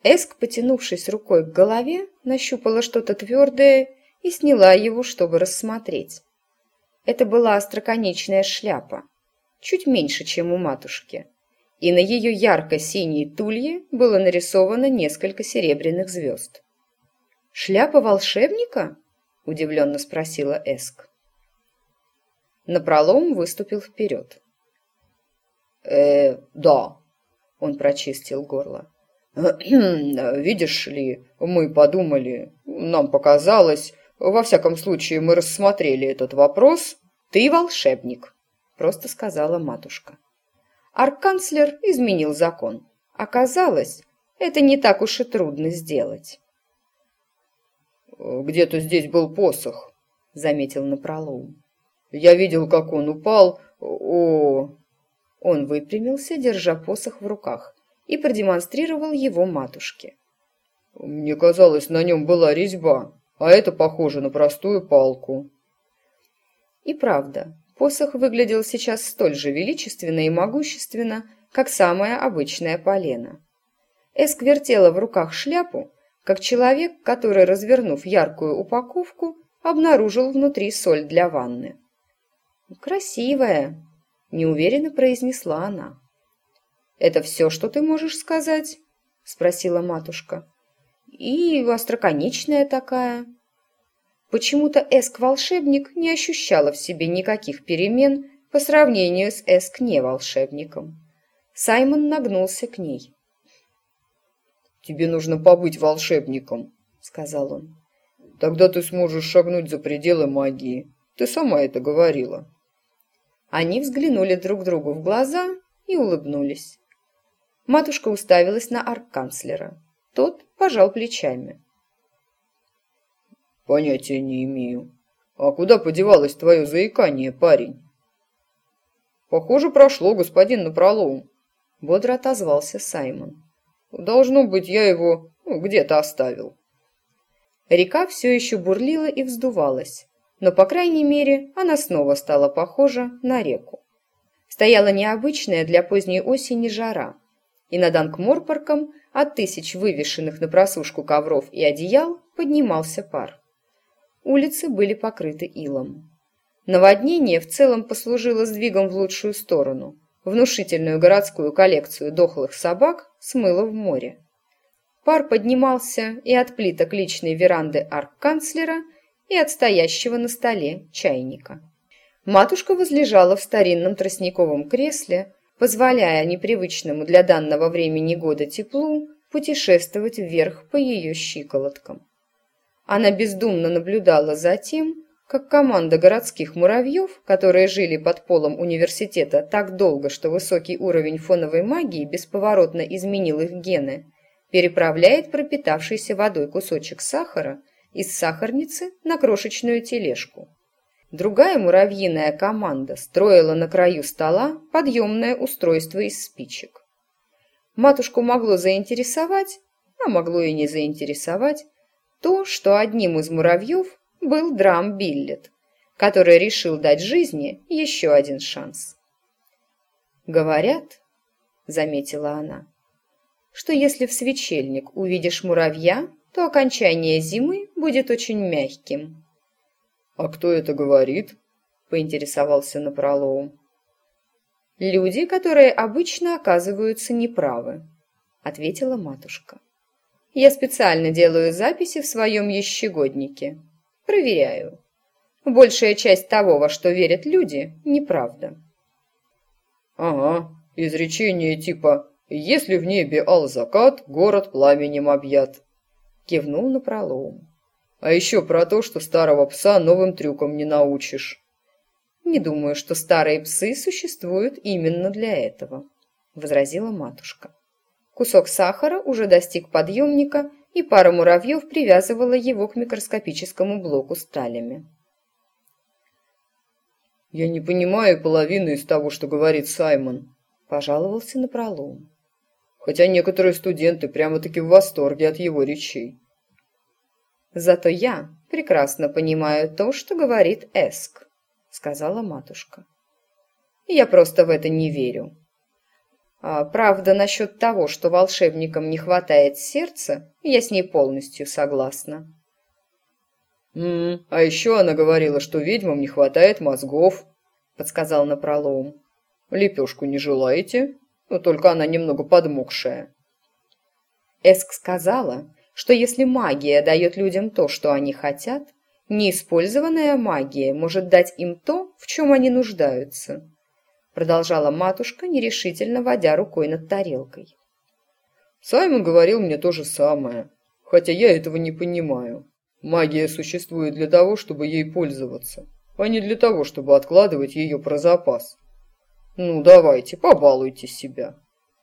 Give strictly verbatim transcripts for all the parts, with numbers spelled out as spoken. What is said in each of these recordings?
Эск, потянувшись рукой к голове, нащупала что-то твердое и сняла его, чтобы рассмотреть. Это была остроконечная шляпа, чуть меньше, чем у матушки, и на ее ярко-синей тулье было нарисовано несколько серебряных звезд. «Шляпа волшебника?» – удивленно спросила Эск. Напролом выступил вперед. «Э, да», – он прочистил горло. «Видишь ли, мы подумали, нам показалось, во всяком случае мы рассмотрели этот вопрос». «Ты волшебник», – просто сказала матушка. Арканцлер изменил закон. Оказалось, это не так уж и трудно сделать. «Где-то здесь был посох», — заметил напролом. «Я видел, как он упал. О!» Он выпрямился, держа посох в руках, и продемонстрировал его матушке. «Мне казалось, на нем была резьба, а это похоже на простую палку». И правда, посох выглядел сейчас столь же величественно и могущественно, как самое обычное полено. Эск вертела в руках шляпу, как человек, который, развернув яркую упаковку, обнаружил внутри соль для ванны. «Красивая», — неуверенно произнесла она. «Это все, что ты можешь сказать?» — спросила матушка. «И остроконечная такая». Почему-то Эск-волшебник не ощущала в себе никаких перемен по сравнению с Эск-не-волшебником. Саймон нагнулся к ней. «Тебе нужно побыть волшебником», — сказал он. «Тогда ты сможешь шагнуть за пределы магии. Ты сама это говорила». Они взглянули друг другу в глаза и улыбнулись. Матушка уставилась на арканцлера. Тот пожал плечами. «Понятия не имею. А куда подевалось твое заикание, парень?» «Похоже, прошло, господин напролом», — бодро отозвался Саймон. «Должно быть, я его ну, где-то оставил». Река все еще бурлила и вздувалась, но, по крайней мере, она снова стала похожа на реку. Стояла необычная для поздней осени жара, и над Анкморпорком от тысяч вывешенных на просушку ковров и одеял поднимался пар. Улицы были покрыты илом. Наводнение в целом послужило сдвигом в лучшую сторону. Внушительную городскую коллекцию дохлых собак смыло в море. Пар поднимался и от плиток личной веранды арканцлера, и от стоящего на столе чайника. Матушка возлежала в старинном тростниковом кресле, позволяя непривычному для данного времени года теплу путешествовать вверх по ее щиколоткам. Она бездумно наблюдала за тем, как команда городских муравьев, которые жили под полом университета так долго, что высокий уровень фоновой магии бесповоротно изменил их гены, переправляет пропитавшийся водой кусочек сахара из сахарницы на крошечную тележку. Другая муравьиная команда строила на краю стола подъемное устройство из спичек. Матушку могло заинтересовать, а могло и не заинтересовать, то, что одним из муравьев был Драм Биллет, который решил дать жизни еще один шанс. «Говорят, — заметила она, — что если в свечельник увидишь муравья, то окончание зимы будет очень мягким». «А кто это говорит?» — поинтересовался напролом. «Люди, которые обычно оказываются неправы», — ответила матушка. «Я специально делаю записи в своем ещегоднике. Проверяю. Большая часть того, во что верят люди, неправда». «Ага, изречение типа «если в небе ал закат, город пламенем объят», — кивнул напролом. «А еще про то, что старого пса новым трюкам не научишь». «Не думаю, что старые псы существуют именно для этого», — возразила матушка. Кусок сахара уже достиг подъемника, и пара муравьев привязывала его к микроскопическому блоку с талями. «Я не понимаю половины из того, что говорит Саймон», — пожаловался напролом. «Хотя некоторые студенты прямо-таки в восторге от его речей». «Зато я прекрасно понимаю то, что говорит Эск», — сказала матушка. «Я просто в это не верю». А, правда, насчет того, что волшебникам не хватает сердца, я с ней полностью согласна. «М-м, а еще она говорила, что ведьмам не хватает мозгов», — подсказал напролом. «Лепешку не желаете? Ну, только она немного подмокшая». Эск сказала, что если магия дает людям то, что они хотят, неиспользованная магия может дать им то, в чем они нуждаются, продолжала матушка, нерешительно водя рукой над тарелкой. Саймон говорил мне то же самое, хотя я этого не понимаю. Магия существует для того, чтобы ей пользоваться, а не для того, чтобы откладывать ее про запас. Ну, давайте, побалуйте себя.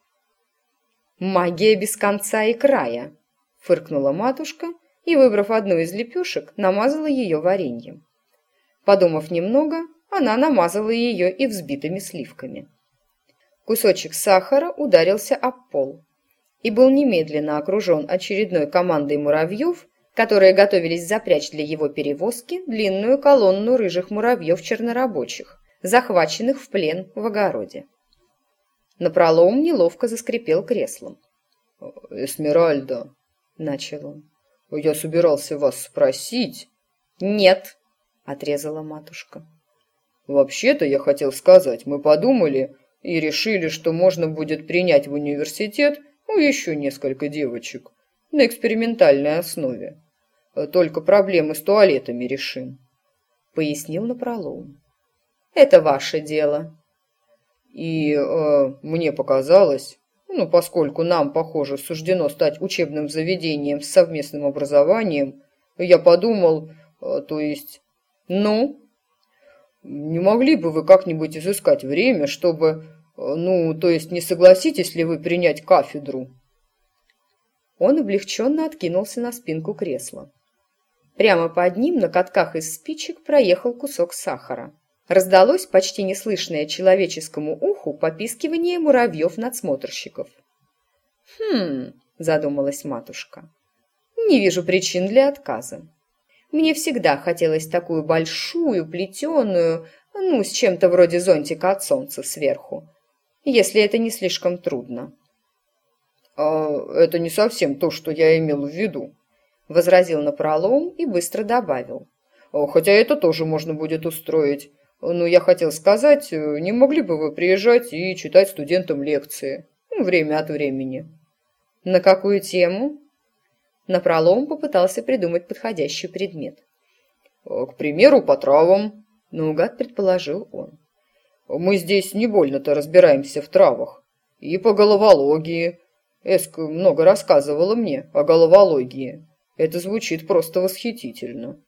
Магия без конца и края, фыркнула матушка и, выбрав одну из лепешек, намазала ее вареньем. Подумав немного, она намазала ее и взбитыми сливками. Кусочек сахара ударился об пол и был немедленно окружен очередной командой муравьев, которые готовились запрячь для его перевозки длинную колонну рыжих муравьев-чернорабочих, захваченных в плен в огороде. Напролом неловко заскрипел креслом. «Эсмеральда», — начал он, — «я собирался вас спросить». «Нет», — отрезала матушка. «Вообще-то я хотел сказать, мы подумали и решили, что можно будет принять в университет ну, еще несколько девочек на экспериментальной основе. Только проблемы с туалетами решим», — пояснил напролом. «Это ваше дело». И э, мне показалось, ну, поскольку нам, похоже, суждено стать учебным заведением с совместным образованием, я подумал, э, то есть, ну, не могли бы вы как-нибудь изыскать время, чтобы, э, ну, то есть, не согласитесь ли вы принять кафедру? Он облегченно откинулся на спинку кресла. Прямо под ним на катках из спичек проехал кусок сахара. Раздалось почти неслышное человеческому уху попискивание муравьев-надсмотрщиков. «Хм», — задумалась матушка, — «не вижу причин для отказа. Мне всегда хотелось такую большую, плетеную, ну, с чем-то вроде зонтика от солнца сверху, если это не слишком трудно». «А это не совсем то, что я имел в виду», — возразил напролом и быстро добавил. «Хотя это тоже можно будет устроить. Но я хотел сказать, не могли бы вы приезжать и читать студентам лекции? Ну, время от времени». «На какую тему?» Напролом попытался придумать подходящий предмет. «К примеру, по травам», — наугад предположил он. «Мы здесь не больно-то разбираемся в травах. И по головологии. Эск много рассказывала мне о головологии. Это звучит просто восхитительно».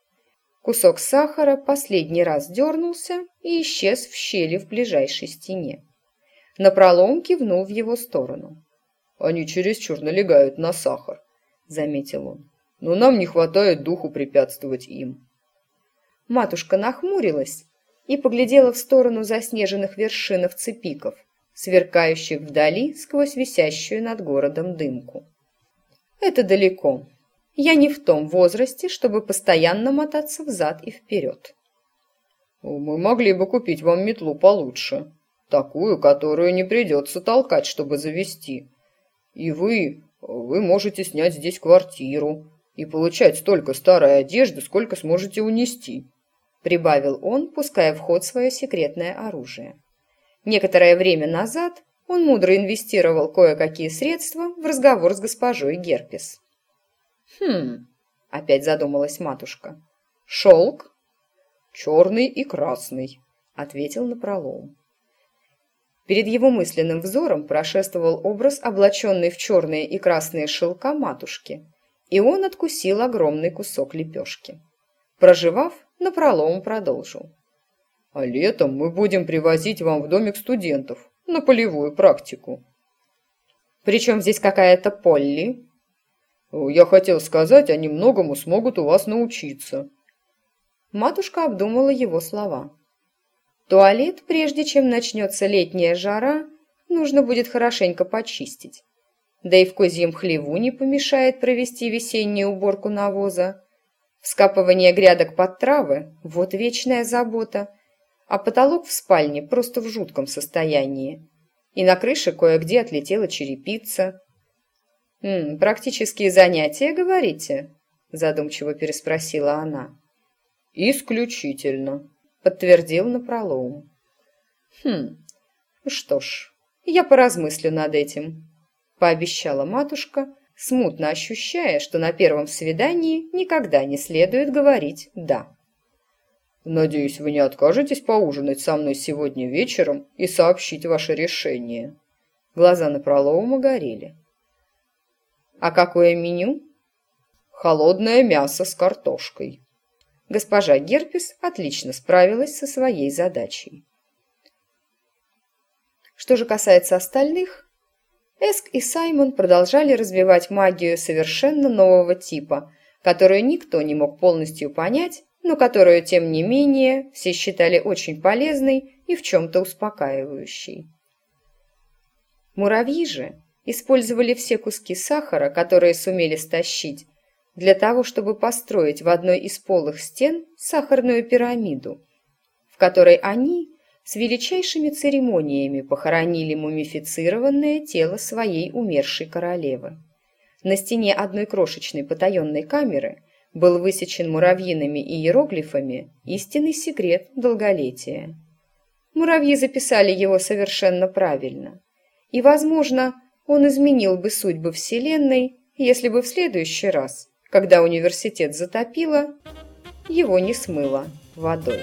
Кусок сахара последний раз дернулся и исчез в щели в ближайшей стене. Напролом кивнул в его сторону. «Они чересчур налегают на сахар», — заметил он. «Но нам не хватает духу препятствовать им». Матушка нахмурилась и поглядела в сторону заснеженных вершин цепиков, сверкающих вдали сквозь висящую над городом дымку. «Это далеко. Я не в том возрасте, чтобы постоянно мотаться взад и вперед». «Мы могли бы купить вам метлу получше, такую, которую не придется толкать, чтобы завести. И вы, вы можете снять здесь квартиру и получать столько старой одежды, сколько сможете унести», прибавил он, пуская в ход свое секретное оружие. Некоторое время назад он мудро инвестировал кое-какие средства в разговор с госпожой Герпес. «Хм», — опять задумалась матушка. «Шелк?» «Черный и красный», — ответил напролом. Перед его мысленным взором прошествовал образ, облаченный в черные и красные шелка матушки, и он откусил огромный кусок лепешки. Прожевав, напролом продолжил. «А летом мы будем привозить вам в домик студентов на полевую практику». «Причем здесь какая-то Полли?» «Я хотел сказать, они многому смогут у вас научиться». Матушка обдумала его слова. «Туалет, прежде чем начнется летняя жара, нужно будет хорошенько почистить. Да и в козьем хлеву не помешает провести весеннюю уборку навоза. Вскапывание грядок под травы – вот вечная забота, а потолок в спальне просто в жутком состоянии. и на крыше кое-где отлетела черепица. «М, «Практические занятия, говорите?» – задумчиво переспросила она. «Исключительно», – подтвердил Напролом. «Хм, что ж, я поразмыслю над этим», – пообещала матушка, смутно ощущая, что на первом свидании никогда не следует говорить «да». «Надеюсь, вы не откажетесь поужинать со мной сегодня вечером и сообщить ваше решение?» Глаза Напролома горели. «А какое меню?» «Холодное мясо с картошкой». Госпожа Герпес отлично справилась со своей задачей. Что же касается остальных, Эск и Саймон продолжали развивать магию совершенно нового типа, которую никто не мог полностью понять, но которую, тем не менее, все считали очень полезной и в чем-то успокаивающей. Муравьи же использовали все куски сахара, которые сумели стащить, для того, чтобы построить в одной из полых стен сахарную пирамиду, в которой они с величайшими церемониями похоронили мумифицированное тело своей умершей королевы. На стене одной крошечной потаенной камеры был высечен муравьиными иероглифами истинный секрет долголетия. Муравьи записали его совершенно правильно, и, возможно, он изменил бы судьбы Вселенной, если бы в следующий раз, когда университет затопило, его не смыло водой.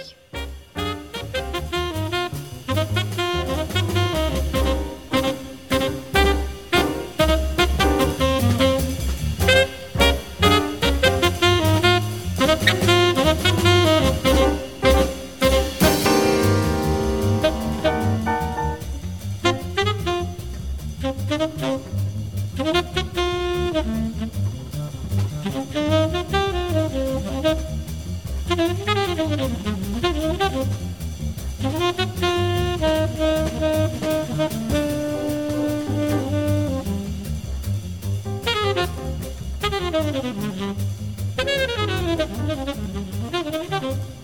Thank you.